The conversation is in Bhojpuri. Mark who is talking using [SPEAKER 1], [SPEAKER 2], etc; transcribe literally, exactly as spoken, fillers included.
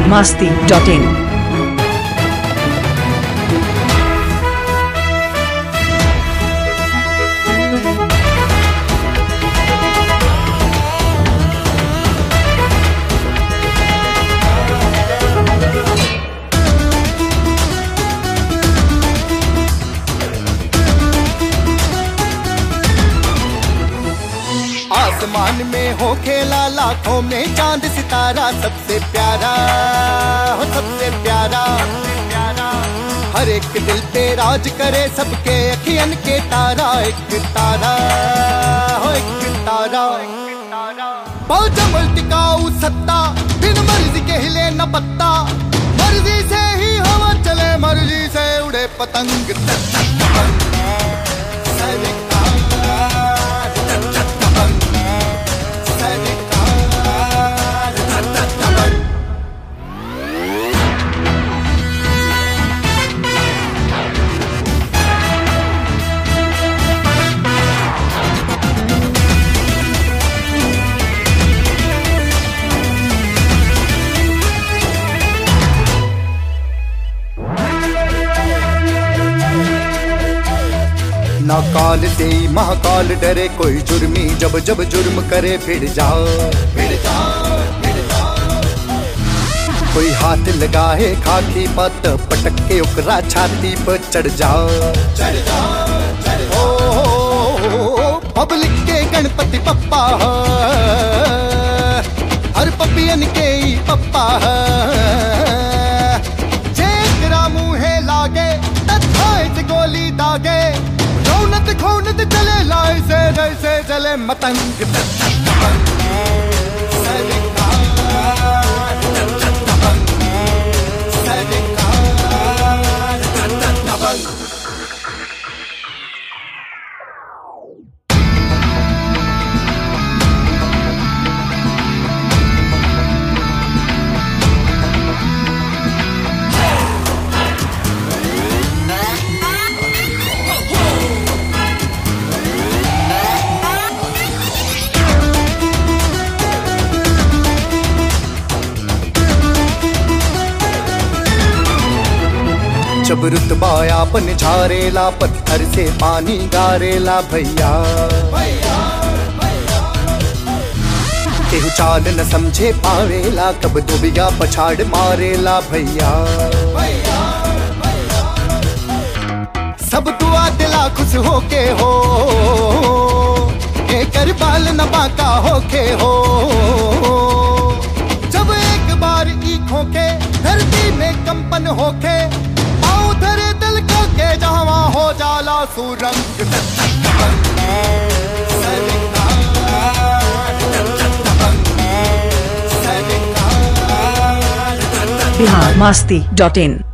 [SPEAKER 1] masti dot in.
[SPEAKER 2] आसमान में हो खेला लाखों में चांद सितारा, सबसे प्यारा हो सबसे प्यारा प्यारा, हर एक दिल पे राज करे सबके अखियन के तारा, एक तारा हो एक तारा, बाजमल टिकाऊ सत्ता, बिन मर्जी के हिले न पत्ता, मर्जी से ही हवा चले मर्जी से उड़े पतंग। ना काल से महाकाल डरे कोई जुर्मी, जब जब जुर्म करे फिर जाओ फिर जाओ फिर जाओ, कोई हाथ लगाए खाकी पत पटक के ओकरा छाती पर चढ़ जाओ चढ़ जाओ चढ़ जाओ। पब्लिक के गणपति पप्पा हर पपियन के ही पप्पा, जेकरा मुहे लागे तथाए गोली दागे, रौनत खौनत चले लाए से जैसे चले मतंग। जब रुतबा आपन झारेला, पत्थर से पानी गारेला भैया, केहू चाल न समझे पावेला, कब दुबिया पछाड़ मारेला भैया। सब दुआ दिला खुश होके हो, एकर बाल न बाका होके हो, जब एक बार ईखों के धरती में कंपन होके, धरे दिल को के जहाँ हो जाला सुरंग।
[SPEAKER 1] Bihar masti dot in.